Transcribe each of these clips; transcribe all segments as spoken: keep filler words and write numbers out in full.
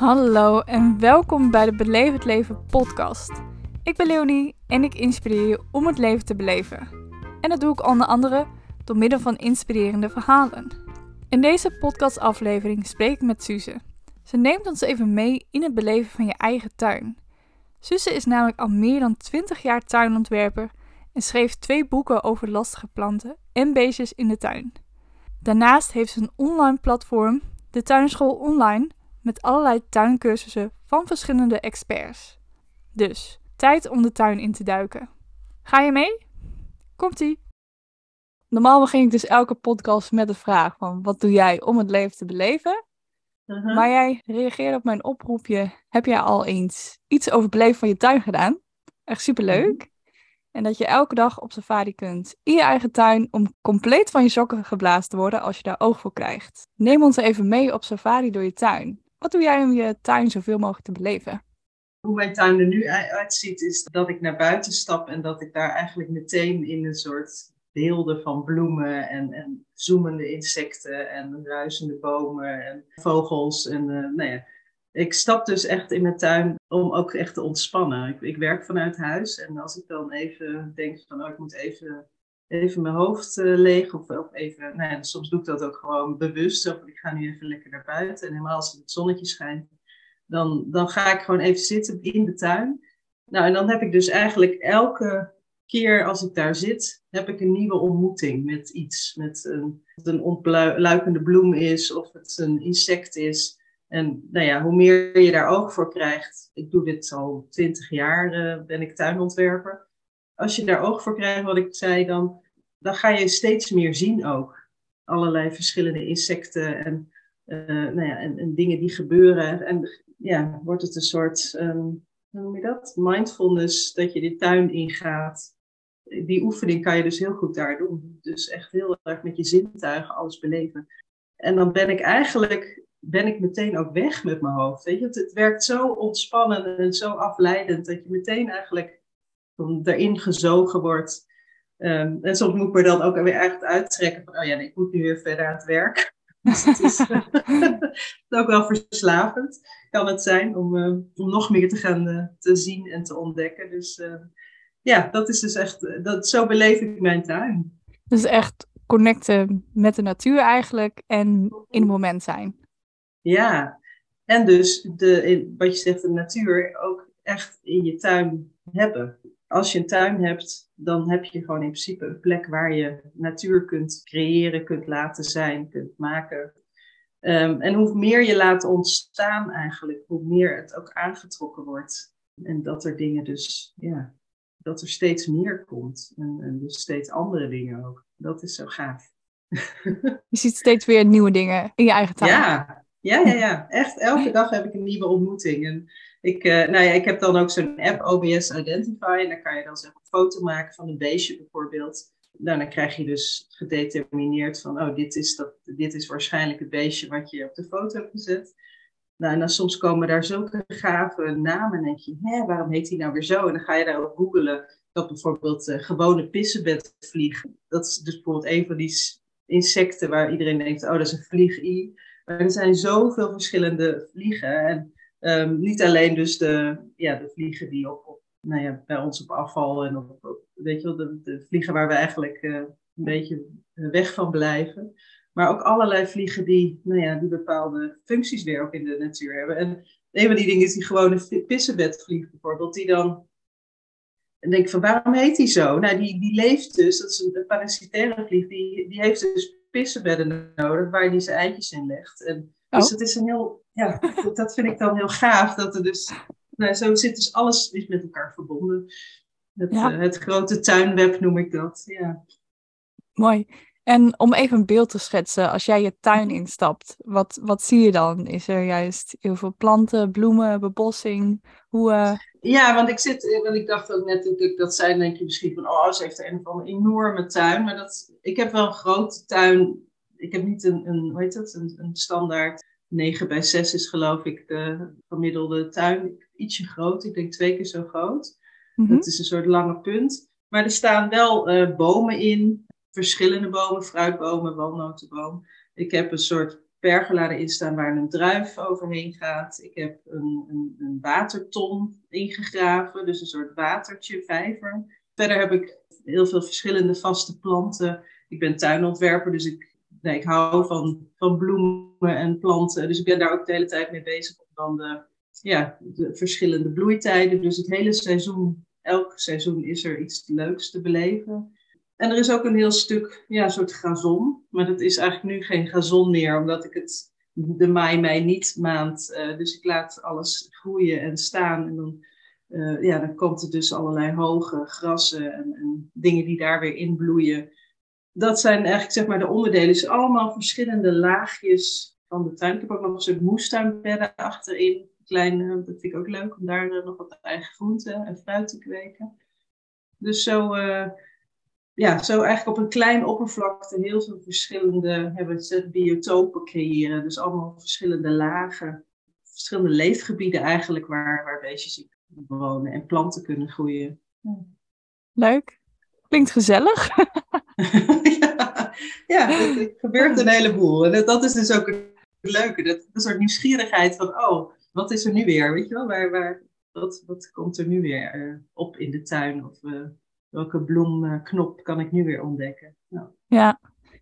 Hallo en welkom bij de Beleef het Leven podcast. Ik ben Leonie en ik inspireer je om het leven te beleven. En dat doe ik onder andere door middel van inspirerende verhalen. In deze podcastaflevering spreek ik met Suze. Ze neemt ons even mee in het beleven van je eigen tuin. Suze is namelijk al meer dan twintig jaar tuinontwerper en schreef twee boeken over lastige planten en beestjes in de tuin. Daarnaast heeft ze een online platform, de Tuinschool Online, met allerlei tuincursussen van verschillende experts. Dus, tijd om de tuin in te duiken. Ga je mee? Komt-ie! Normaal begin ik dus elke podcast met de vraag van wat doe jij om het leven te beleven? Uh-huh. Maar jij reageerde op mijn oproepje. Heb jij al eens iets over het beleven van je tuin gedaan? Echt superleuk. Uh-huh. En dat je elke dag op safari kunt in je eigen tuin om compleet van je sokken geblazen te worden als je daar oog voor krijgt. Neem ons even mee op safari door je tuin. Wat doe jij om je tuin zoveel mogelijk te beleven? Hoe mijn tuin er nu uitziet is dat ik naar buiten stap en dat ik daar eigenlijk meteen in een soort beelden van bloemen en, en zoemende insecten en ruisende bomen en vogels. En, uh, nou ja, ik stap dus echt in mijn tuin om ook echt te ontspannen. Ik, ik werk vanuit huis en als ik dan even denk van oh, ik moet even... even mijn hoofd uh, leeg of, of even, nou ja, soms doe ik dat ook gewoon bewust. Of ik ga nu even lekker naar buiten en helemaal als het zonnetje schijnt, dan, dan ga ik gewoon even zitten in de tuin. Nou en dan heb ik dus eigenlijk elke keer als ik daar zit, heb ik een nieuwe ontmoeting met iets. Met een, of het een ontluikende bloem is of het een insect is. En nou ja, hoe meer je daar oog voor krijgt, ik doe dit al twintig jaar, uh, ben ik tuinontwerper. Als je daar oog voor krijgt, wat ik zei, dan, dan ga je steeds meer zien ook. Allerlei verschillende insecten en, uh, nou ja, en, en dingen die gebeuren. En ja, wordt het een soort, um, hoe noem je dat? Mindfulness, dat je de tuin ingaat. Die oefening kan je dus heel goed daar doen. Dus echt heel erg met je zintuigen alles beleven. En dan ben ik eigenlijk, ben ik meteen ook weg met mijn hoofd. Weet je? Het, het werkt zo ontspannend en zo afleidend, dat je meteen eigenlijk erin gezogen wordt. Um, en soms moet ik me dan ook weer echt uittrekken van, oh ja, nee, ik moet nu weer verder aan het werk. Dus het is ook wel verslavend, kan het zijn, om, uh, om nog meer te gaan uh, te zien en te ontdekken. Dus uh, ja, dat is dus echt, uh, dat, zo beleef ik mijn tuin. Dus echt connecten met de natuur eigenlijk en in het moment zijn. Ja, en dus de, wat je zegt, de natuur ook echt in je tuin hebben. Als je een tuin hebt, dan heb je gewoon in principe een plek waar je natuur kunt creëren, kunt laten zijn, kunt maken. Um, en hoe meer je laat ontstaan eigenlijk, hoe meer het ook aangetrokken wordt. En dat er dingen dus, ja, dat er steeds meer komt. En, en dus steeds andere dingen ook. Dat is zo gaaf. Je ziet steeds weer nieuwe dingen in je eigen tuin. Ja. Ja, ja, ja. Echt elke dag heb ik een nieuwe ontmoeting. En ik, uh, nou ja, ik heb dan ook zo'n app, O B S Identify. En dan kan je dan zeg, een foto maken van een beestje bijvoorbeeld. Nou, dan krijg je dus gedetermineerd van, oh, dit is, dat, dit is waarschijnlijk het beestje wat je op de foto hebt gezet. Nou, en dan soms komen daar zulke gave namen. En denk je, hè, waarom heet hij nou weer zo? En dan ga je daarop googlen. Dat bijvoorbeeld uh, gewone pissebedvlieg. Dat is dus bijvoorbeeld een van die insecten waar iedereen denkt, oh, dat is een vlieg-i. Maar er zijn zoveel verschillende vliegen. En um, niet alleen dus de, ja, de vliegen die op, op, nou ja, bij ons op afval en op, op weet je wel, de, de vliegen waar we eigenlijk uh, een beetje weg van blijven. Maar ook allerlei vliegen die, nou ja, die bepaalde functies weer ook in de natuur hebben. En een van die dingen is die gewone pissebedvlieg bijvoorbeeld, die dan... En denk van, waarom heet die zo? Nou, die, die leeft dus, dat is een parasitaire vlieg, die, die heeft dus pissebedden nodig waar hij zijn eitjes in legt. En, oh. Dus dat is een heel, ja, dat vind ik dan heel gaaf. Dat er dus, nou, zo zit dus alles is met elkaar verbonden. Het, ja. uh, het grote tuinweb noem ik dat, ja. Mooi. En om even een beeld te schetsen, als jij je tuin instapt, wat, wat zie je dan? Is er juist heel veel planten, bloemen, bebossing? Hoe... Uh... Ja, want ik zit, want ik dacht ook net, toen ik dat zei, denk je misschien van, oh, ze heeft een of andere enorme tuin. Maar dat, ik heb wel een grote tuin. Ik heb niet een, een hoe heet dat, een, een standaard negen bij zes is geloof ik de gemiddelde tuin. Ietsje groot, ik denk twee keer zo groot. Mm-hmm. Dat is een soort lange punt. Maar er staan wel uh, bomen in, verschillende bomen, fruitbomen, walnotenboom. Ik heb een soort pergoladen in staan waar een druif overheen gaat. Ik heb een, een, een waterton ingegraven, dus een soort watertje, vijver. Verder heb ik heel veel verschillende vaste planten. Ik ben tuinontwerper, dus ik, nee, ik hou van, van bloemen en planten. Dus ik ben daar ook de hele tijd mee bezig om dan de, ja, de verschillende bloeitijden. Dus het hele seizoen, elk seizoen is er iets leuks te beleven. En er is ook een heel stuk, ja, een soort gazon. Maar dat is eigenlijk nu geen gazon meer, omdat ik het de mei, mei niet maand. Uh, dus ik laat alles groeien en staan. En dan, uh, ja, dan komt er dus allerlei hoge grassen en, en dingen die daar weer in bloeien. Dat zijn eigenlijk, zeg maar, de onderdelen. Dus allemaal verschillende laagjes van de tuin. Ik heb ook nog een soort moestuinbedden achterin. Klein, dat vind ik ook leuk om daar uh, nog wat eigen groenten en fruit te kweken. Dus zo... Uh, Ja, zo eigenlijk op een klein oppervlakte heel veel verschillende hebben ze biotopen creëren. Dus allemaal verschillende lagen, verschillende leefgebieden eigenlijk waar, waar beestjes in wonen en planten kunnen groeien. Ja. Leuk. Klinkt gezellig. ja, ja, er gebeurt een heleboel. En dat is dus ook het leuke. Dat, een soort nieuwsgierigheid van, oh, wat is er nu weer? Weet je wel, waar, waar, wat, wat komt er nu weer uh, op in de tuin? Of... Uh, Welke bloemknop kan ik nu weer ontdekken? Nou. Ja,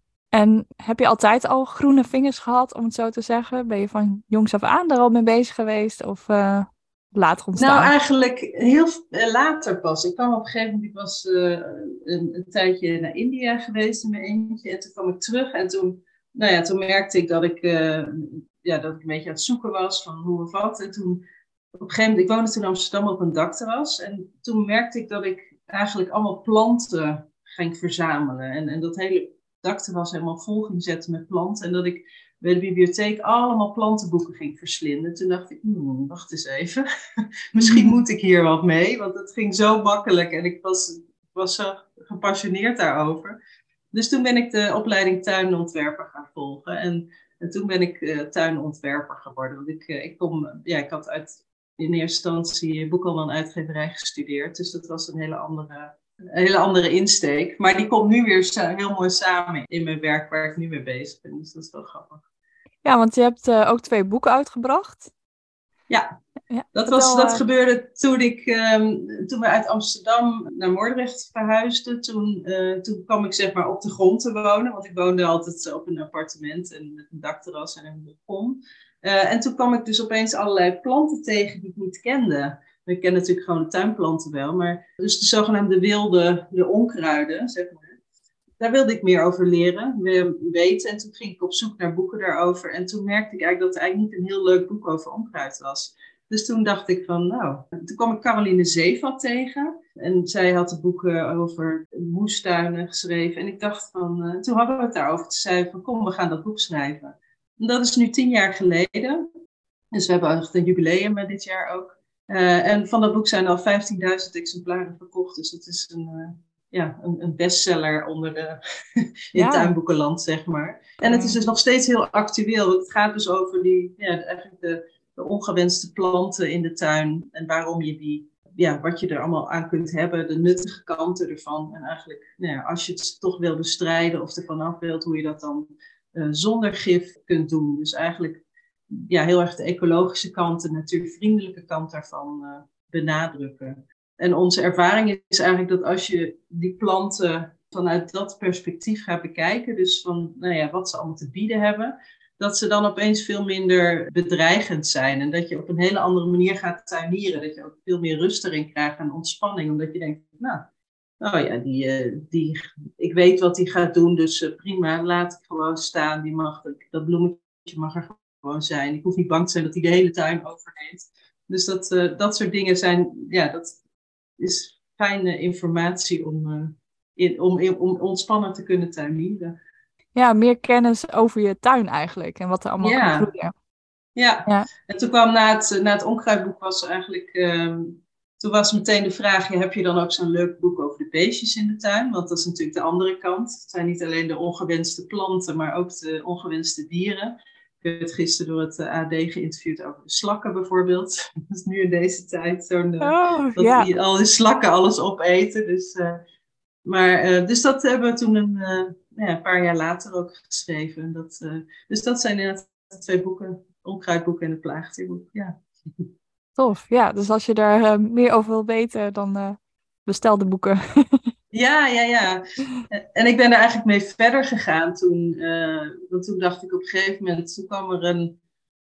en heb je altijd al groene vingers gehad, om het zo te zeggen? Ben je van jongs af aan er al mee bezig geweest of uh, later ontstaan? Nou, eigenlijk heel uh, later pas. Ik kwam op een gegeven moment, ik was uh, een, een tijdje naar India geweest in mijn eentje. En toen kwam ik terug en toen, nou ja, toen merkte ik dat ik, uh, ja, dat ik een beetje aan het zoeken was van hoe of wat. En toen, op een gegeven moment, ik woonde toen in Amsterdam op een dakterras. En toen merkte ik dat ik eigenlijk allemaal planten ging verzamelen. En, en dat hele dakterras helemaal vol ging zetten met planten. En dat ik bij de bibliotheek allemaal plantenboeken ging verslinden. Toen dacht ik, hmm, wacht eens even. Misschien moet ik hier wat mee. Want het ging zo makkelijk. En ik was, was zo gepassioneerd daarover. Dus toen ben ik de opleiding tuinontwerper gaan volgen. En, en toen ben ik uh, tuinontwerper geworden. Want ik, uh, ik, kom, ja, ik had uit... in eerste instantie boekhandel en uitgeverij gestudeerd. Dus dat was een hele andere, een hele andere insteek. Maar die komt nu weer heel mooi samen in mijn werk waar ik nu mee bezig ben. Dus dat is wel grappig. Ja, want je hebt uh, ook twee boeken uitgebracht. Ja, ja dat, was, al, dat uh... gebeurde toen, ik, um, toen we uit Amsterdam naar Moordrecht verhuisden. Toen, uh, toen kwam ik zeg maar op de grond te wonen. Want ik woonde altijd op een appartement en met een dakterras en een balkon. Uh, en toen kwam ik dus opeens allerlei planten tegen die ik niet kende. Ik ken natuurlijk gewoon de tuinplanten wel, maar dus de zogenaamde wilde, de onkruiden, zeg maar. Daar wilde ik meer over leren, weten. En toen ging ik op zoek naar boeken daarover. En toen merkte ik eigenlijk dat het eigenlijk niet een heel leuk boek over onkruid was. Dus toen dacht ik van, nou... Toen kwam ik Caroline Zeevat tegen. En zij had de boeken over moestuinen geschreven. En ik dacht van... Uh, toen hadden we het daarover. Toen zei van, kom, we gaan dat boek schrijven. En dat is nu tien jaar geleden. Dus we hebben echt een jubileum dit jaar ook. Uh, en van dat boek zijn al vijftienduizend exemplaren verkocht. Dus het is een, uh, ja, een, een bestseller onder de, in ja. tuinboekenland, zeg maar. En het is dus nog steeds heel actueel. Want het gaat dus over die, ja, eigenlijk de, de ongewenste planten in de tuin. En waarom je die, ja, wat je er allemaal aan kunt hebben. De nuttige kanten ervan. En eigenlijk, nou ja, als je het toch wil bestrijden of ervan af wilt, hoe je dat dan uh, zonder gif kunt doen. Dus eigenlijk... ja, heel erg de ecologische kant, de natuurvriendelijke kant daarvan uh, benadrukken. En onze ervaring is eigenlijk dat als je die planten vanuit dat perspectief gaat bekijken, dus van nou ja, wat ze allemaal te bieden hebben, dat ze dan opeens veel minder bedreigend zijn. En dat je op een hele andere manier gaat tuinieren. Dat je ook veel meer rust erin krijgt en ontspanning. Omdat je denkt, nou, oh ja, die, uh, die, ik weet wat die gaat doen, dus uh, prima, laat ik gewoon staan. Die mag, dat bloemetje mag er gewoon zijn. Ik hoef niet bang te zijn dat hij de hele tuin overneemt. Dus dat, uh, dat soort dingen zijn, ja, dat is fijne informatie om, uh, in, om, in, om ontspannen te kunnen tuinieren. Ja, meer kennis over je tuin eigenlijk en wat er allemaal ja. kan groeien. Ja. ja, en toen kwam na het, na het onkruidboek was eigenlijk, um, toen was meteen de vraag, ja, heb je dan ook zo'n leuk boek over de beestjes in de tuin? Want dat is natuurlijk de andere kant. Het zijn niet alleen de ongewenste planten, maar ook de ongewenste dieren. Ik werd gisteren door het A D geïnterviewd over de slakken bijvoorbeeld. Dat is nu in deze tijd zo'n... Oh, dat ja. die, al die slakken alles opeten. Dus, uh, maar, uh, dus dat hebben we toen een, uh, ja, een paar jaar later ook geschreven. Dat, uh, dus dat zijn inderdaad twee boeken. Onkruidboek en het plaagdierboek, ja. Tof, ja. Dus als je daar uh, meer over wil weten, dan uh, bestel de boeken. Ja, ja, ja. En ik ben er eigenlijk mee verder gegaan toen. Uh, want toen dacht ik op een gegeven moment, toen kwam er een,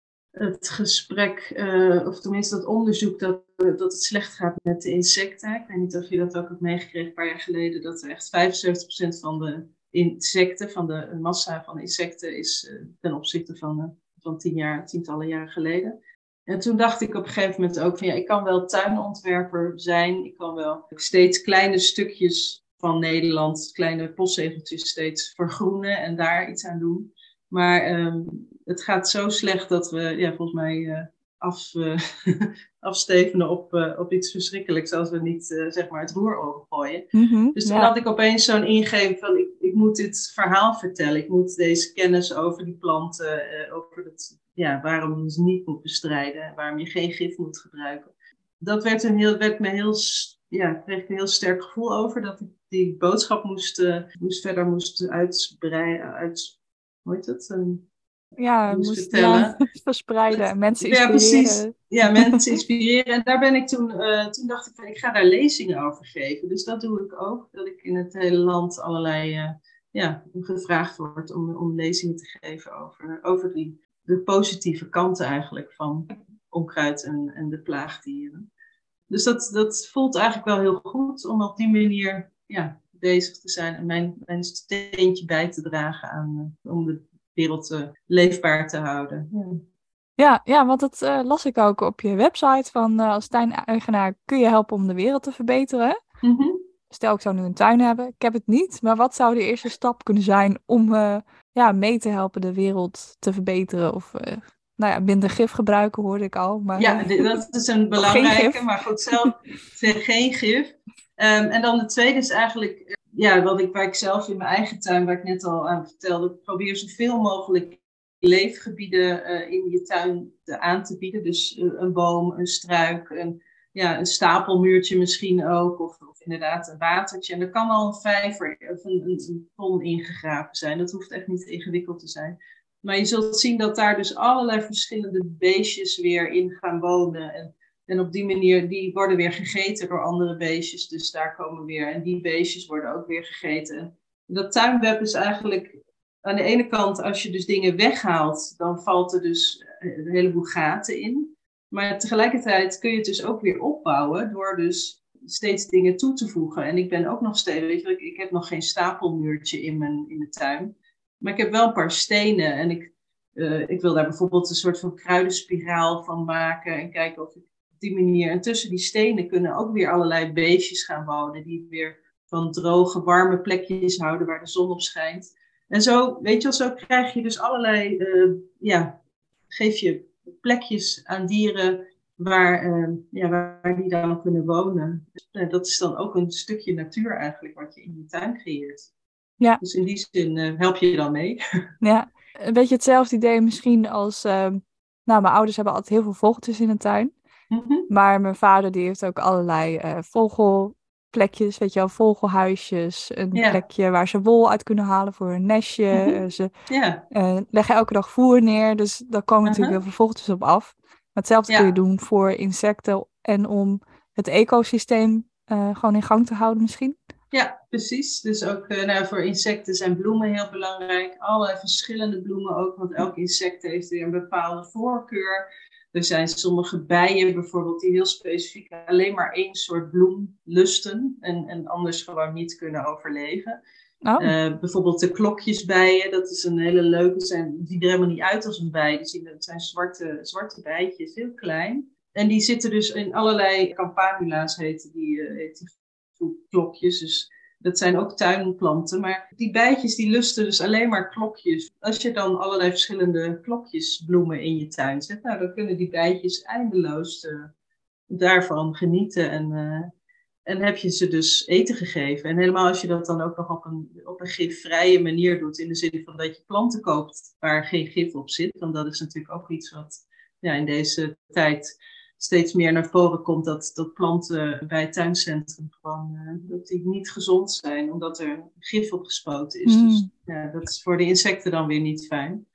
het gesprek, uh, of tenminste dat onderzoek, dat, uh, dat het slecht gaat met de insecten. Ik weet niet of je dat ook hebt meegekregen een paar jaar geleden, dat er echt vijfenzeventig procent van de insecten, van de massa van insecten, is uh, ten opzichte van, uh, van tien jaar, tientallen jaren geleden. En toen dacht ik op een gegeven moment ook van ja, ik kan wel tuinontwerper zijn. Ik kan wel steeds kleine stukjes van Nederland, kleine postzegeltjes steeds vergroenen en daar iets aan doen. Maar um, het gaat zo slecht dat we ja, volgens mij uh, af, uh, afstevenen op, uh, op iets verschrikkelijks als we niet uh, zeg maar het roer overgooien. Mm-hmm, dus toen ja. had ik opeens zo'n ingeving van ik, ik moet dit verhaal vertellen. Ik moet deze kennis over die planten, uh, over het... Ja, waarom je ze niet moet bestrijden, waarom je geen gif moet gebruiken. Dat werd, een heel, werd me heel, ja, kreeg ik een heel sterk gevoel over, dat ik die boodschap moest, uh, moest verder moest uitbreiden, uit, hoe heet het? Um, ja, moest, moest vertellen. Ja, verspreiden, dat, mensen inspireren. Ja, precies. Ja, mensen inspireren. En daar ben ik toen, uh, toen dacht ik van, ik ga daar lezingen over geven. Dus dat doe ik ook, dat ik in het hele land allerlei, uh, ja, gevraagd word om, om lezingen te geven over, over die de positieve kanten eigenlijk van onkruid en, en de plaagdieren. Dus dat, dat voelt eigenlijk wel heel goed om op die manier ja, bezig te zijn en mijn, mijn steentje bij te dragen aan, uh, om de wereld uh, leefbaar te houden. Ja, ja, ja want dat uh, las ik ook op je website van uh, als tuineigenaar kun je helpen om de wereld te verbeteren. Mm-hmm. Stel, ik zou nu een tuin hebben. Ik heb het niet, maar wat zou de eerste stap kunnen zijn om uh, ja, mee te helpen de wereld te verbeteren? Of uh, nou ja, minder gif gebruiken hoorde ik al. Maar, ja, dat is een belangrijke, maar goed, zelf geen gif. Um, en dan de tweede is eigenlijk, ja, wat ik, waar ik zelf in mijn eigen tuin, waar ik net al aan vertelde, probeer zoveel mogelijk leefgebieden uh, in je tuin te, aan te bieden. Dus uh, een boom, een struik, een, ja, een stapelmuurtje misschien ook, of, of inderdaad een watertje. En er kan al een vijver of een, een, een ton ingegraven zijn. Dat hoeft echt niet ingewikkeld te zijn. Maar je zult zien dat daar dus allerlei verschillende beestjes weer in gaan wonen. En, en op die manier, die worden weer gegeten door andere beestjes. Dus daar komen weer, en die beestjes worden ook weer gegeten. En dat tuinweb is eigenlijk, aan de ene kant, als je dus dingen weghaalt, dan valt er dus een heleboel gaten in. Maar tegelijkertijd kun je het dus ook weer opbouwen door dus steeds dingen toe te voegen. En ik ben ook nog steeds, weet je, ik, ik heb nog geen stapelmuurtje in mijn in de tuin. Maar ik heb wel een paar stenen en ik, uh, ik wil daar bijvoorbeeld een soort van kruidenspiraal van maken en kijken of ik op die manier... En tussen die stenen kunnen ook weer allerlei beestjes gaan wonen die weer van droge, warme plekjes houden waar de zon op schijnt. En zo, weet je wel, zo krijg je dus allerlei, uh, ja, geef je plekjes aan dieren waar, uh, ja, waar die dan kunnen wonen. Dus, uh, dat is dan ook een stukje natuur eigenlijk wat je in je tuin creëert. Ja. Dus in die zin uh, help je je dan mee. Ja, een beetje hetzelfde idee misschien als... Uh, nou, mijn ouders hebben altijd heel veel vogeltjes in de tuin. Mm-hmm. Maar mijn vader die heeft ook allerlei uh, vogelplekjes, weet je wel, vogelhuisjes. Een ja. plekje waar ze wol uit kunnen halen voor een nestje. Mm-hmm. Uh, ze ja. uh, leggen elke dag voer neer, dus daar komen uh-huh. natuurlijk heel veel vogeltjes op af. Maar hetzelfde ja. kun je doen voor insecten en om het ecosysteem uh, gewoon in gang te houden misschien. Ja, precies. Dus ook uh, nou, voor insecten zijn bloemen heel belangrijk. Allerlei verschillende bloemen ook, want elk insect heeft weer een bepaalde voorkeur. Er zijn sommige bijen bijvoorbeeld die heel specifiek alleen maar één soort bloem lusten en, en anders gewoon niet kunnen overleven. Oh. Uh, bijvoorbeeld de klokjesbijen, dat is een hele leuke, zijn, die zien er helemaal niet uit als een bij. Die zien, het zijn zwarte, zwarte bijtjes, heel klein. En die zitten dus in allerlei campanula's, heten die, uh, heet die klokjes. Dus dat zijn ook tuinplanten. Maar die bijtjes die lusten dus alleen maar klokjes. Als je dan allerlei verschillende klokjesbloemen in je tuin zet, nou, dan kunnen die bijtjes eindeloos uh, daarvan genieten. En, uh, en heb je ze dus eten gegeven. En helemaal als je dat dan ook nog op een, op een gifvrije manier doet. In de zin van dat je planten koopt waar geen gif op zit. Want dat is natuurlijk ook iets wat ja, in deze tijd steeds meer naar voren komt, dat, dat planten bij het tuincentrum gewoon uh, dat die niet gezond zijn, omdat er gif op gespoten is. Mm. Dus ja, dat is voor de insecten dan weer niet fijn.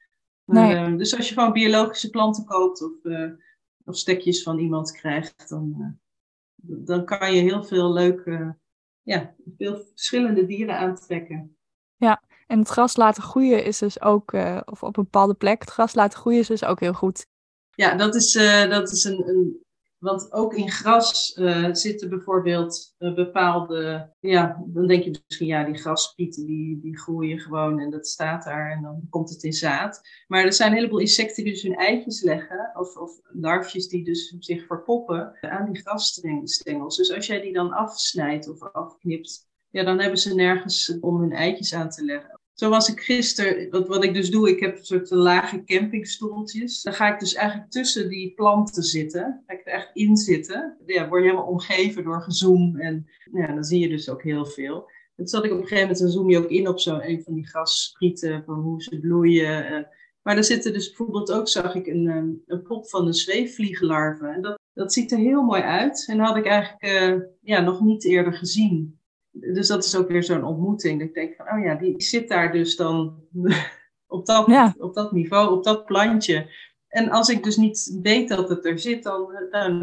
Maar, Nee. uh, dus als je gewoon biologische planten koopt of, uh, of stekjes van iemand krijgt, dan, uh, dan kan je heel veel leuke, ja, veel verschillende dieren aantrekken. Ja, en het gras laten groeien is dus ook, uh, of op een bepaalde plek, het gras laten groeien is dus ook heel goed. Ja, dat is, uh, dat is een, een... Want ook in gras uh, zitten bijvoorbeeld uh, bepaalde... Ja, dan denk je misschien, ja, die graspieten die, die groeien gewoon en dat staat daar en dan komt het in zaad. Maar er zijn een heleboel insecten die dus hun eitjes leggen, of, of larfjes die dus zich verpoppen aan die grasstengels. Dus als jij die dan afsnijdt of afknipt, ja, dan hebben ze nergens om hun eitjes aan te leggen. Zo was ik gisteren, wat, wat ik dus doe, ik heb een soort lage campingstoeltjes. Dan ga ik dus eigenlijk tussen die planten zitten. Ga ik er echt in zitten. Ja, word je helemaal omgeven door gezoem. En ja, dan zie je dus ook heel veel. En toen zat ik op een gegeven moment, dan zoom je ook in op zo'n een van die grassprieten, van hoe ze bloeien. Maar er zitten dus bijvoorbeeld ook, zag ik, een, een pop van een zweefvliegenlarve. En dat, dat ziet er heel mooi uit. En dat had ik eigenlijk uh, ja, nog niet eerder gezien. Dus dat is ook weer zo'n ontmoeting. Dat ik denk van, oh ja, die zit daar dus dan op dat, ja. op dat niveau, op dat plantje. En als ik dus niet weet dat het er zit, dan, dan,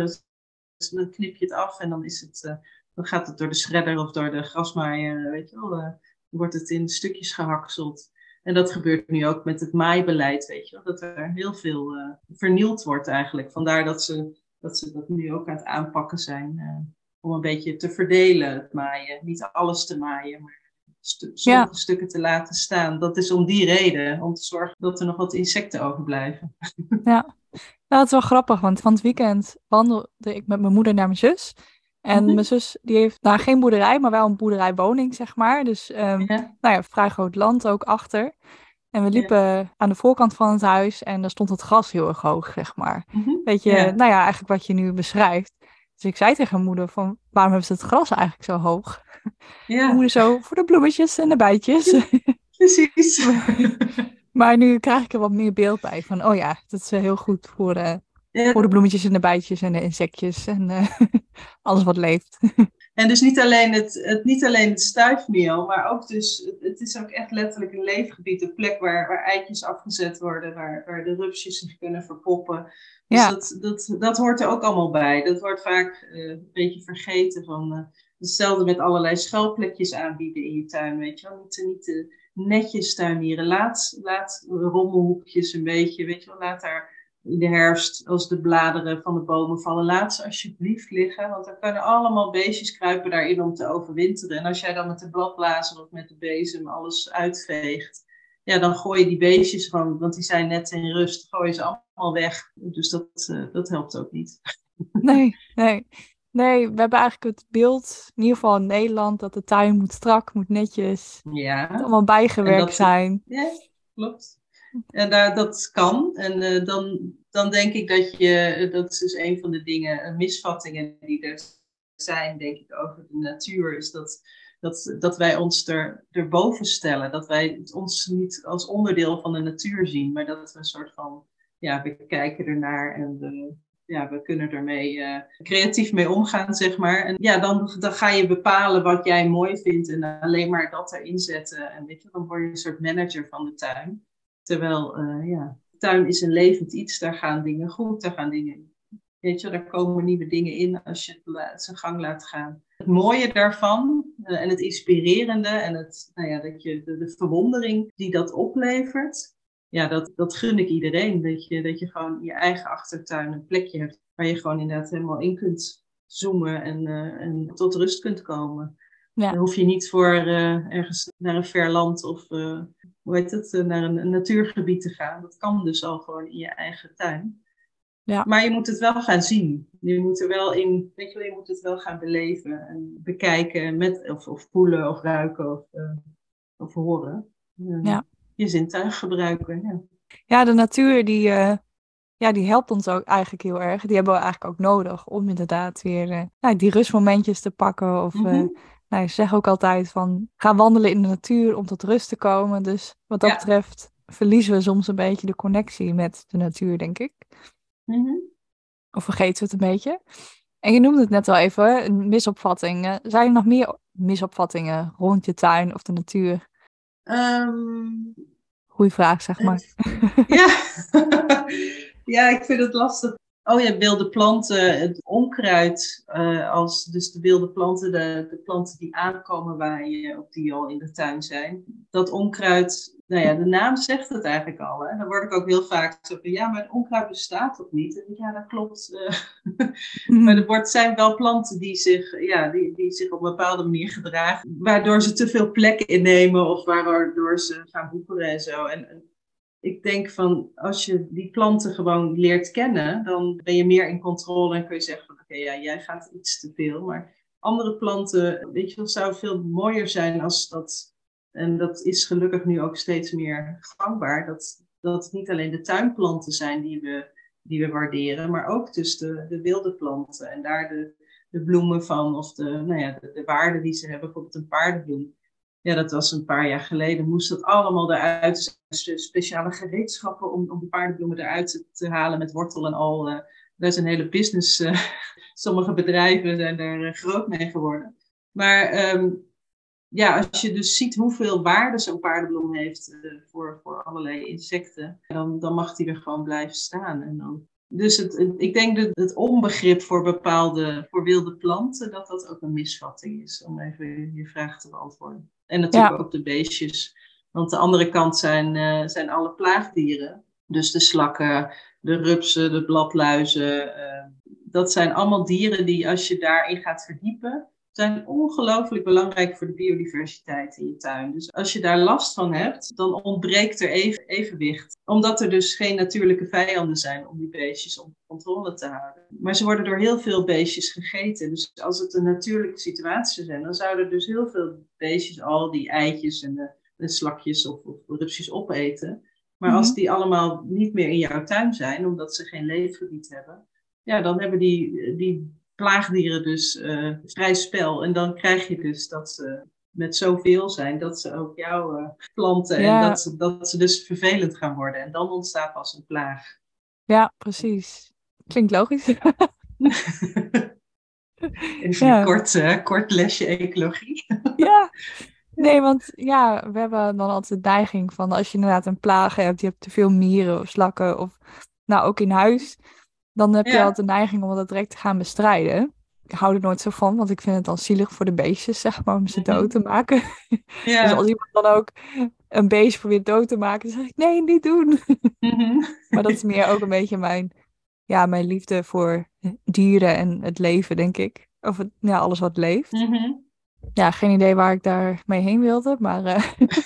dan knip je het af en dan, is het, uh, dan gaat het door de shredder of door de grasmaaier, weet je wel, uh, wordt het in stukjes gehakseld. En dat gebeurt nu ook met het maaibeleid, weet je wel, dat er heel veel uh, vernield wordt eigenlijk. Vandaar dat ze, dat ze dat nu ook aan het aanpakken zijn. Uh, Om een beetje te verdelen, het maaien. Niet alles te maaien, maar stu- sommige ja. stukken te laten staan. Dat is om die reden, om te zorgen dat er nog wat insecten overblijven. Ja, nou, dat is wel grappig, want van het weekend wandelde ik met mijn moeder naar mijn zus. En mm-hmm. mijn zus die heeft nou geen boerderij, maar wel een boerderijwoning, zeg maar. Dus um, ja. nou ja, vrij groot land ook achter. En we liepen ja. aan de voorkant van het huis en daar stond het gras heel erg hoog, zeg maar. Mm-hmm. Weet je, ja. nou ja, eigenlijk wat je nu beschrijft. Dus ik zei tegen mijn moeder van, waarom hebben ze het gras eigenlijk zo hoog? Ja. Mijn moeder zo, voor de bloemetjes en de bijtjes. Ja, precies. Maar nu krijg ik er wat meer beeld bij van, oh ja, dat is heel goed voor, uh, ja. voor de bloemetjes en de bijtjes en de insectjes en uh, alles wat leeft. En dus niet alleen het, het, niet alleen het stuifmeel, maar ook dus, het is ook echt letterlijk een leefgebied, een plek waar, waar eitjes afgezet worden, waar, waar de rupsjes zich kunnen verpoppen. Dus ja. dat, dat, dat hoort er ook allemaal bij. Dat wordt vaak uh, een beetje vergeten van, uh, hetzelfde met allerlei schuilplekjes aanbieden in je tuin, weet je wel. Niet, niet te netjes tuinieren, laat, laat rommelhoekjes een beetje, weet je wel, laat daar in de herfst, als de bladeren van de bomen vallen, laat ze alsjeblieft liggen. Want er kunnen allemaal beestjes kruipen daarin om te overwinteren. En als jij dan met de bladblazer of met de bezem alles uitveegt, ja, dan gooi je die beestjes gewoon, want die zijn net in rust, gooi je ze allemaal weg. Dus dat, uh, dat helpt ook niet. Nee, nee. Nee, we hebben eigenlijk het beeld, in ieder geval in Nederland, dat de tuin moet strak, moet netjes. Ja. Het allemaal bijgewerkt dat, zijn. Ja, klopt. En daar, dat kan. En uh, dan, dan denk ik dat je, dat is dus een van de dingen, misvattingen die er zijn, denk ik, over de natuur, is dat, dat, dat wij ons er, erboven stellen. Dat wij ons niet als onderdeel van de natuur zien, maar dat we een soort van, ja, we kijken ernaar en we, ja, we kunnen ermee uh, creatief mee omgaan, zeg maar. En ja, dan, dan ga je bepalen wat jij mooi vindt en alleen maar dat erin zetten. En weet je, dan word je een soort manager van de tuin. Terwijl, uh, ja, de tuin is een levend iets, daar gaan dingen goed, daar gaan dingen, weet je, daar komen nieuwe dingen in als je het zijn gang laat gaan. Het mooie daarvan uh, en het inspirerende en het, nou ja, dat je, de, de verwondering die dat oplevert, ja, dat, dat gun ik iedereen. Dat je, dat je gewoon in je eigen achtertuin een plekje hebt waar je gewoon inderdaad helemaal in kunt zoomen en, uh, en tot rust kunt komen. Ja. Dan hoef je niet voor uh, ergens naar een ver land of uh, hoe heet het, uh, naar een, een natuurgebied te gaan. Dat kan dus al gewoon in je eigen tuin. Ja. Maar je moet het wel gaan zien. Je moet er wel in, weet je wel, je moet het wel gaan beleven en bekijken met, of, of voelen of ruiken of, uh, of horen. Uh, ja. Je zintuig gebruiken. Ja, ja de natuur die, uh, ja, die helpt ons ook eigenlijk heel erg. Die hebben we eigenlijk ook nodig om inderdaad weer uh, nou, die rustmomentjes te pakken of... Mm-hmm. Uh, Nou, ik zeg ook altijd van, ga wandelen in de natuur om tot rust te komen. Dus wat dat ja. betreft verliezen we soms een beetje de connectie met de natuur, denk ik. Mm-hmm. Of vergeten we het een beetje. En je noemde het net al even, een misopvatting. Zijn er nog meer misopvattingen rond je tuin of de natuur? Um, Goeie vraag, zeg maar. Ja. Ja, ik vind het lastig. Oh ja, wilde planten, het onkruid, uh, als dus de wilde planten, de, de planten die aankomen waaien, of die al in de tuin zijn. Dat onkruid, nou ja, de naam zegt het eigenlijk al. Hè? Dan word ik ook heel vaak zo van, ja, maar het onkruid bestaat toch niet? En ja, dat klopt. Uh, mm. Maar er wordt, zijn wel planten die zich, ja, die, die zich op een bepaalde manier gedragen, waardoor ze te veel plek innemen of waardoor ze gaan boekeren en zo. En, ik denk van, als je die planten gewoon leert kennen, dan ben je meer in controle en kun je zeggen van, oké, okay, ja, jij gaat iets te veel. Maar andere planten, weet je, dat zou veel mooier zijn als dat, en dat is gelukkig nu ook steeds meer gangbaar, dat, dat het niet alleen de tuinplanten zijn die we, die we waarderen, maar ook dus de, de wilde planten en daar de, de bloemen van, of de, nou ja, de, de waarde die ze hebben, bijvoorbeeld een paardenbloem. Ja, dat was een paar jaar geleden. Moest dat allemaal eruit. Speciale gereedschappen om, om de paardenbloemen eruit te, te halen met wortel en al. Uh, daar is een hele business. Uh, sommige bedrijven zijn er uh, groot mee geworden. Maar um, ja, als je dus ziet hoeveel waarde zo'n paardenbloem heeft uh, voor, voor allerlei insecten, dan, dan mag die er gewoon blijven staan. En dan, dus het, het, ik denk dat het onbegrip voor bepaalde, voor wilde planten, dat dat ook een misvatting is, om even je vraag te beantwoorden. En natuurlijk ja. ook de beestjes. Want de andere kant zijn, uh, zijn alle plaagdieren. Dus de slakken, de rupsen, de bladluizen. Uh, dat zijn allemaal dieren die, als je daarin gaat verdiepen, zijn ongelooflijk belangrijk voor de biodiversiteit in je tuin. Dus als je daar last van hebt, dan ontbreekt er even, evenwicht. Omdat er dus geen natuurlijke vijanden zijn om die beestjes onder controle te houden. Maar ze worden door heel veel beestjes gegeten. Dus als het een natuurlijke situatie zijn, dan zouden dus heel veel beestjes al die eitjes en de, de slakjes of, of rupsjes opeten. Maar mm-hmm. als die allemaal niet meer in jouw tuin zijn, omdat ze geen leefgebied hebben, ja, dan hebben die, die plaagdieren dus uh, vrij spel. En dan krijg je dus dat ze met zoveel zijn, dat ze ook jou uh, planten. Ja. En dat ze, dat ze dus vervelend gaan worden. En dan ontstaat pas een plaag. Ja, precies. Klinkt logisch. Even ja. een kort, uh, kort lesje ecologie. Ja. Nee, want ja, we hebben dan altijd de neiging van als je inderdaad een plaag hebt, je hebt te veel mieren of slakken of nou ook in huis, dan heb je ja. altijd de neiging om dat direct te gaan bestrijden. Ik hou er nooit zo van, want ik vind het dan zielig voor de beestjes, zeg maar, om ze mm-hmm. dood te maken. Ja. Dus als iemand dan ook een beest probeert dood te maken, dan zeg ik, nee, niet doen. Mm-hmm. Maar dat is meer ook een beetje mijn, ja, mijn liefde voor dieren en het leven, denk ik. Of het, ja, alles wat leeft. Mm-hmm. Ja, geen idee waar ik daar mee heen wilde, maar... Uh...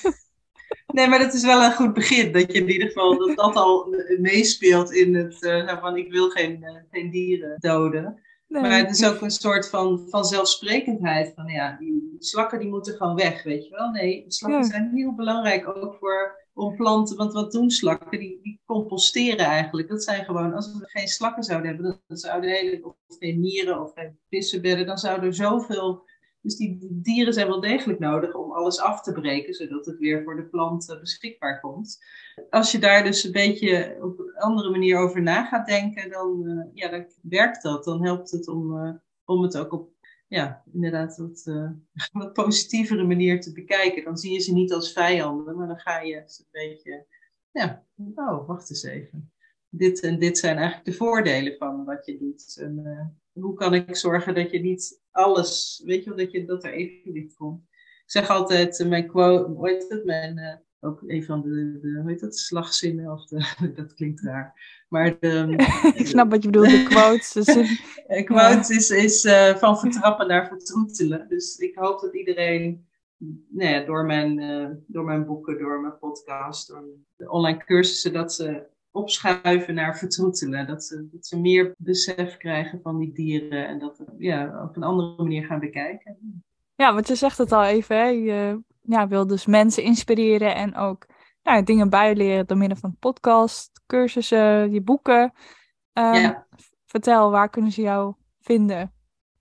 Nee, maar dat is wel een goed begin. Dat je in ieder geval dat, dat al meespeelt in het uh, van ik wil geen, uh, geen dieren doden. Nee. Maar het is ook een soort van, van zelfsprekendheid. Van ja, die slakken die moeten gewoon weg, weet je wel. Nee, slakken ja. zijn heel belangrijk ook voor om planten. Want wat doen slakken? Die, die composteren eigenlijk. Dat zijn gewoon, als we geen slakken zouden hebben, dan zouden hele, of geen mieren of geen vissenbedden, dan zouden er zoveel... Dus die dieren zijn wel degelijk nodig om alles af te breken, zodat het weer voor de plant beschikbaar komt. Als je daar dus een beetje op een andere manier over na gaat denken, dan, uh, ja, dan werkt dat. Dan helpt het om, uh, om het ook op, ja, inderdaad wat, uh, wat positievere manier te bekijken. Dan zie je ze niet als vijanden, maar dan ga je een beetje, ja, oh, wacht eens even. Dit en dit zijn eigenlijk de voordelen van wat je doet. En, uh, hoe kan ik zorgen dat je niet alles, weet je wel, dat, je, dat er evenwicht komt. Ik zeg altijd, uh, mijn quote, hoe heet het, mijn, uh, ook een van de, de hoe heet het, slagzinnen, of de, dat klinkt raar. Maar de, ik snap wat je bedoelt, de quotes. De zin... Een quote ja. is, is uh, van vertrappen naar vertroetelen. Dus ik hoop dat iedereen, nou ja, door, mijn, uh, door mijn boeken, door mijn podcast, door de online cursussen, dat ze opschuiven naar vertroetelen. Dat ze, dat ze meer besef krijgen van die dieren en dat we ja, op een andere manier gaan bekijken. Ja, want je zegt het al even, hè? Je ja, wil dus mensen inspireren en ook ja, dingen bijleren door middel van podcast, cursussen, je boeken. Um, ja. Vertel, waar kunnen ze jou vinden?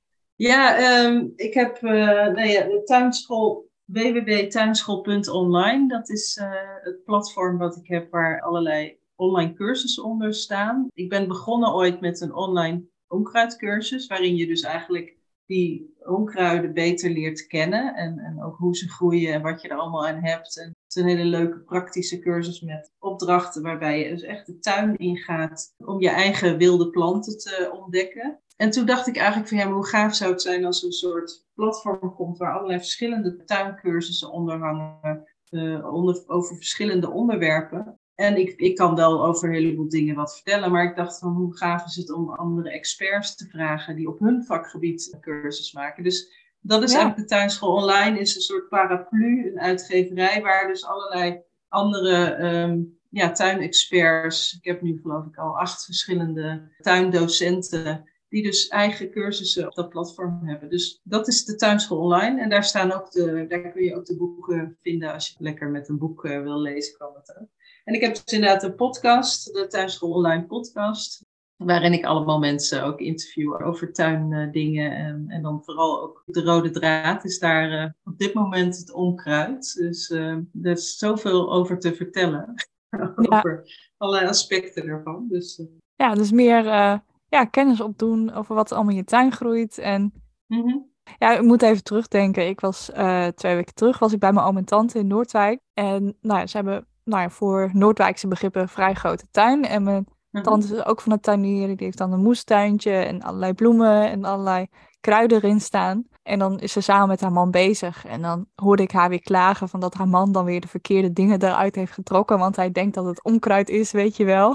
Ja, um, ik heb uh, nou ja, de tuinschool w w w punt tuinschool punt online. Dat is uh, het platform wat ik heb waar allerlei online cursussen onder staan. Ik ben begonnen ooit met een online onkruidcursus, waarin je dus eigenlijk die onkruiden beter leert kennen. En, en ook hoe ze groeien en wat je er allemaal aan hebt. En het is een hele leuke praktische cursus met opdrachten waarbij je dus echt de tuin ingaat om je eigen wilde planten te ontdekken. En toen dacht ik eigenlijk van ja, maar hoe gaaf zou het zijn als er een soort platform komt waar allerlei verschillende tuincursussen onder hangen, uh, onder, over verschillende onderwerpen. En ik, ik kan wel over een heleboel dingen wat vertellen, maar ik dacht van hoe gaaf is het om andere experts te vragen die op hun vakgebied een cursus maken. Dus dat is ja. eigenlijk de Tuinschool Online, is een soort paraplu, een uitgeverij waar dus allerlei andere um, ja, tuinexperts, ik heb nu geloof ik al acht verschillende tuindocenten, die dus eigen cursussen op dat platform hebben. Dus dat is de Tuinschool Online. En daar staan ook de, daar kun je ook de boeken vinden als je lekker met een boek uh, wil lezen, kan dat ook. En ik heb dus inderdaad een podcast, de Tuinschool Online podcast, waarin ik allemaal mensen ook interview over tuindingen. En, en dan vooral ook de rode draad is daar uh, op dit moment het onkruid. Dus uh, er is zoveel over te vertellen. over ja. allerlei aspecten ervan. Dus, uh... Ja, dus meer uh, ja, kennis opdoen over wat allemaal in je tuin groeit. En mm-hmm. ja, ik moet even terugdenken. Ik was uh, twee weken terug, was ik bij mijn oom en tante in Noordwijk. En nou ja, ze hebben nou ja, voor Noordwijkse begrippen een vrij grote tuin. En mijn mm-hmm. tante is ook van het tuinieren. Die heeft dan een moestuintje en allerlei bloemen en allerlei kruiden erin staan. En dan is ze samen met haar man bezig. En dan hoorde ik haar weer klagen van dat haar man dan weer de verkeerde dingen eruit heeft getrokken. Want hij denkt dat het onkruid is, weet je wel.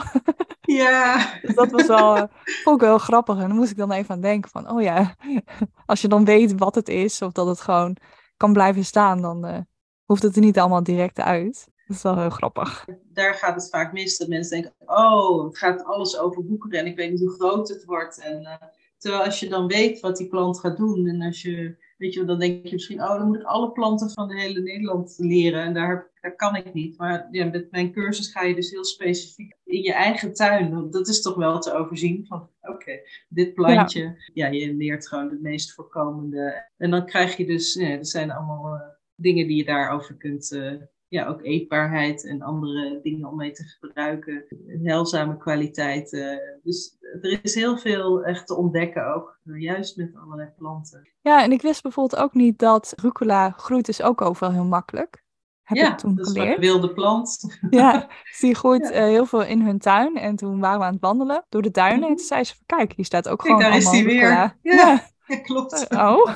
Ja. Dus dat was wel, uh, vond ik wel grappig. En dan moest ik dan even aan denken van, oh ja, als je dan weet wat het is. Of dat het gewoon kan blijven staan, dan uh, hoeft het er niet allemaal direct uit. Dat is wel heel grappig. Daar gaat het vaak mis. Dat mensen denken, oh, het gaat alles over boekeren. En ik weet niet hoe groot het wordt. En, uh, terwijl als je dan weet wat die plant gaat doen. En als je, weet je, dan denk je misschien, oh, dan moet ik alle planten van de hele Nederland leren. En daar, heb, daar kan ik niet. Maar ja, met mijn cursus ga je dus heel specifiek in je eigen tuin. Dat is toch wel te overzien. Van, oké, okay, dit plantje. Ja. ja, je leert gewoon de meest voorkomende. En dan krijg je dus, ja, er zijn allemaal uh, dingen die je daarover kunt... Uh, Ja, ook eetbaarheid en andere dingen om mee te gebruiken. Heilzame kwaliteiten. Dus er is heel veel echt te ontdekken ook. Juist met allerlei planten. Ja, en ik wist bijvoorbeeld ook niet dat rucola groeit dus ook overal heel makkelijk. Heb ja, ik toen dat is geleerd. een wilde plant. Ja, dus die groeit ja. uh, heel veel in hun tuin. En toen waren we aan het wandelen door de duinen. Mm-hmm. En toen zei ze van, kijk, hier staat ook kijk, gewoon daar allemaal is die rucola. weer. Ja, ja. ja klopt. Oh.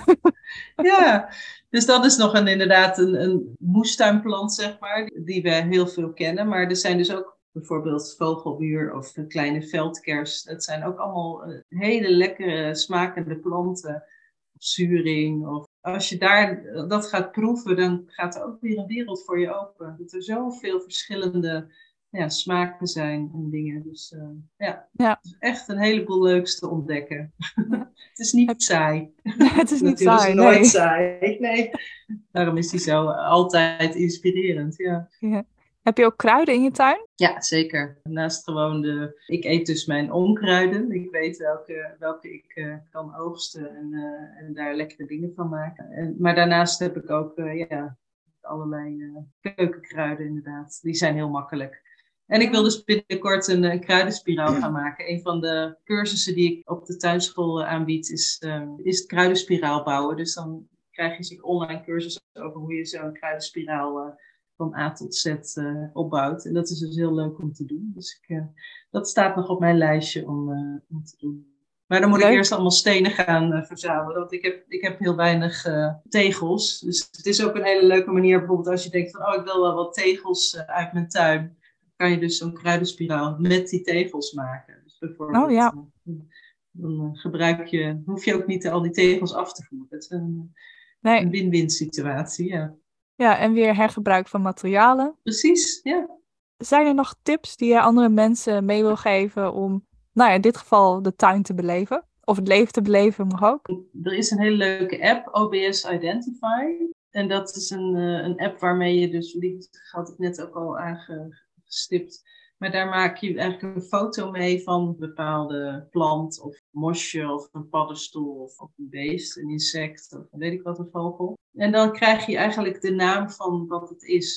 ja, dus dat is nog een, inderdaad een, een moestuinplant, zeg maar, die we heel veel kennen. Maar er zijn dus ook bijvoorbeeld vogelbuur of een kleine veldkers. Dat zijn ook allemaal hele lekkere, smakende planten. Of zuring. Of als je daar dat gaat proeven, dan gaat er ook weer een wereld voor je open. Dat er zoveel verschillende ja, smaken zijn en dingen. Dus uh, ja, ja, het is echt een heleboel leuks te ontdekken. Ja. Het is niet het, saai. Het is niet saai, is nee. nooit saai. Nee. Daarom is die zo altijd inspirerend, ja. ja. Heb je ook kruiden in je tuin? Ja, zeker. Naast gewoon de... Ik eet dus mijn onkruiden. Ik weet welke, welke ik uh, kan oogsten en, uh, en daar lekkere dingen van maken. En, maar daarnaast heb ik ook uh, ja, allerlei uh, keukenkruiden inderdaad. Die zijn heel makkelijk. En ik wil dus binnenkort een, een kruidenspiraal gaan maken. Een van de cursussen die ik op de tuinschool aanbied is, uh, is het kruidenspiraal bouwen. Dus dan krijg je zich online cursussen over hoe je zo'n kruidenspiraal uh, van A tot Z uh, opbouwt. En dat is dus heel leuk om te doen. Dus ik, uh, dat staat nog op mijn lijstje om, uh, om te doen. Maar dan moet leuk. ik eerst allemaal stenen gaan uh, verzamelen. Want ik heb, ik heb heel weinig uh, tegels. Dus het is ook een hele leuke manier. Bijvoorbeeld als je denkt van, oh, ik wil wel wat tegels uh, uit mijn tuin. Kan je dus zo'n kruidenspiraal met die tegels maken. Dus bijvoorbeeld, oh ja. Uh, dan uh, gebruik je, hoef je ook niet al die tegels af te voeren. Het is een, nee. een win-win situatie, ja. Ja, en weer hergebruik van materialen. Precies, ja. Zijn er nog tips die je andere mensen mee wil geven om, nou ja, in dit geval de tuin te beleven? Of het leven te beleven mag ook? Er is een hele leuke app, O B S Identify. En dat is een, uh, een app waarmee je dus, die had ik net ook al aangestipt. Maar daar maak je eigenlijk een foto mee van een bepaalde plant of mosje of een paddenstoel of, of een beest, een insect of weet ik wat, een vogel. En dan krijg je eigenlijk de naam van wat het is.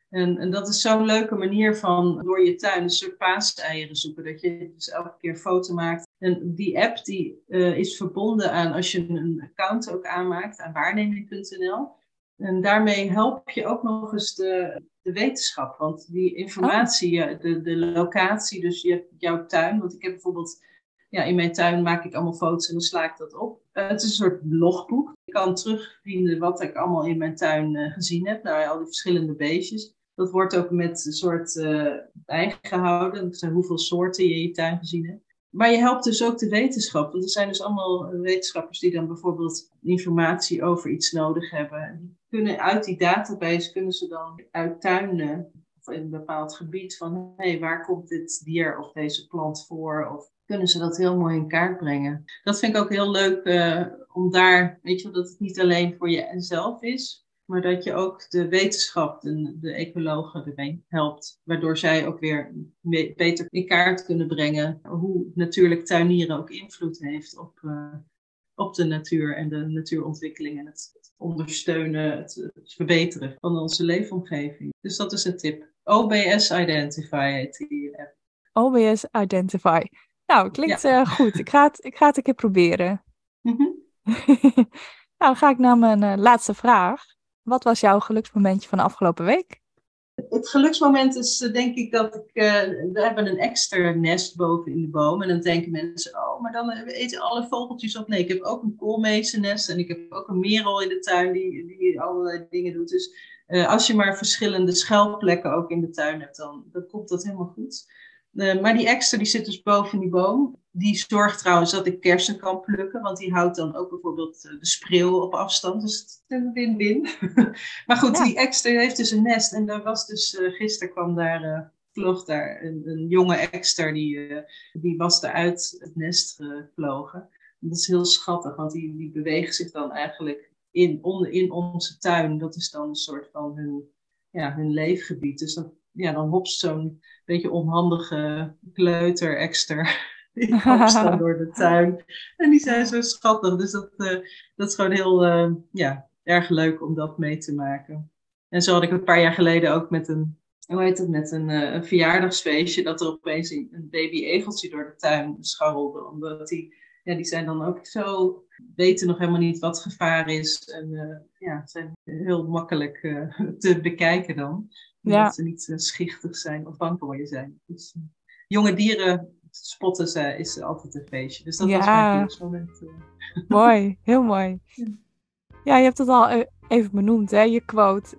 En, en dat is zo'n leuke manier van door je tuin een soort paaseieren zoeken. Dat je dus elke keer een foto maakt. En die app die uh, is verbonden aan, als je een account ook aanmaakt, aan waarneming punt n l. En daarmee help je ook nog eens de, de wetenschap. Want die informatie, oh. de, de locatie, dus je, jouw tuin. Want ik heb bijvoorbeeld, ja, in mijn tuin maak ik allemaal foto's en dan sla ik dat op. Uh, het is een soort logboek. Ik kan terugvinden wat ik allemaal in mijn tuin uh, gezien heb. Nou, al die verschillende beestjes. Dat wordt ook met een soort uh, bijgehouden. Dat zijn hoeveel soorten je in je tuin gezien hebt. Maar je helpt dus ook de wetenschap. Want er zijn dus allemaal wetenschappers die dan bijvoorbeeld informatie over iets nodig hebben. Die kunnen uit die database kunnen ze dan uittuinen of in een bepaald gebied van hé, hey, waar komt dit dier of deze plant voor? Of kunnen ze dat heel mooi in kaart brengen. Dat vind ik ook heel leuk uh, om daar, weet je, dat het niet alleen voor jezelf is. Maar dat je ook de wetenschap, de, de ecologen ermee helpt. Waardoor zij ook weer beter in kaart kunnen brengen hoe natuurlijk tuinieren ook invloed heeft op, uh, op de natuur en de natuurontwikkeling. En het, het ondersteunen, het, het verbeteren van onze leefomgeving. Dus dat is een tip. O B S Identify heet die app. O B S Identify. Nou, klinkt ja. uh, goed. Ik ga, het, ik ga het een keer proberen. Mm-hmm. Nou, dan ga ik naar mijn uh, laatste vraag. Wat was jouw geluksmomentje van de afgelopen week? Het geluksmoment is uh, denk ik dat ik... Uh, we hebben een extra nest boven in de boom. En dan denken mensen, oh, maar dan eten alle vogeltjes op. Nee, ik heb ook een koolmeesennest. En ik heb ook een merel in de tuin die, die allerlei dingen doet. Dus uh, als je maar verschillende schuilplekken ook in de tuin hebt, dan, dan komt dat helemaal goed. Uh, maar die extra die zit dus boven die boom. Die zorgt trouwens dat ik kersen kan plukken. Want die houdt dan ook bijvoorbeeld uh, de spreeuw op afstand. Dus het is een win-win. Maar goed, ja. Die extra heeft dus een nest. En daar was dus, uh, gisteren kwam daar, uh, vloog daar een, een jonge extra. Die, uh, die was er uit het nest gevlogen. En dat is heel schattig. Want die, die bewegen zich dan eigenlijk in, onder, in onze tuin. Dat is dan een soort van hun, ja, hun leefgebied. Dus dan, ja, dan hopst zo'n beetje onhandige kleuter extra. Die hopst dan door de tuin. En die zijn zo schattig. Dus dat, uh, dat is gewoon heel uh, ja, erg leuk om dat mee te maken. En zo had ik een paar jaar geleden ook met een, hoe heet het, met een, uh, een verjaardagsfeestje. Dat er opeens een, een baby-egeltje door de tuin scharrelde. Omdat die, ja, die zijn dan ook zo, weten nog helemaal niet wat gevaar is. En uh, ja, zijn heel makkelijk uh, te bekijken dan. Omdat ja. ze niet uh, schichtig zijn of bang voor je zijn. Dus uh, jonge dieren spotten ze, is altijd een feestje. Dus dat ja. was mijn geluksmoment. Uh. Mooi, heel mooi. Ja. ja, je hebt het al even benoemd, hè? Je quote.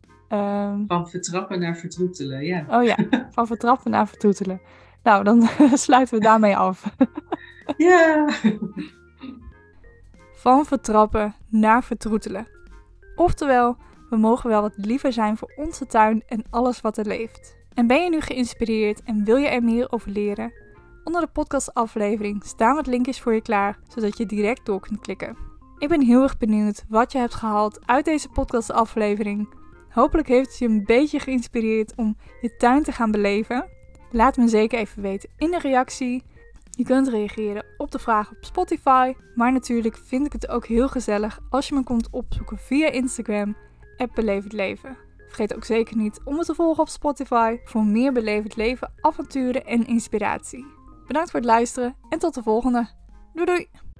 Um... Van vertrappen naar vertroetelen, ja. Oh ja, van vertrappen naar vertroetelen. Nou, dan sluiten we daarmee af. Ja. Van vertrappen naar vertroetelen. Oftewel, we mogen wel wat liever zijn voor onze tuin en alles wat er leeft. En ben je nu geïnspireerd en wil je er meer over leren? Onder de podcastaflevering staan wat linkjes voor je klaar, zodat je direct door kunt klikken. Ik ben heel erg benieuwd wat je hebt gehaald uit deze podcastaflevering. Hopelijk heeft het je een beetje geïnspireerd om je tuin te gaan beleven. Laat me zeker even weten in de reactie. Je kunt reageren op de vraag op Spotify, maar natuurlijk vind ik het ook heel gezellig als je me komt opzoeken via Instagram, at Beleef het Leven. Vergeet ook zeker niet om me te volgen op Spotify voor meer Beleef het Leven, avonturen en inspiratie. Bedankt voor het luisteren en tot de volgende. Doei doei!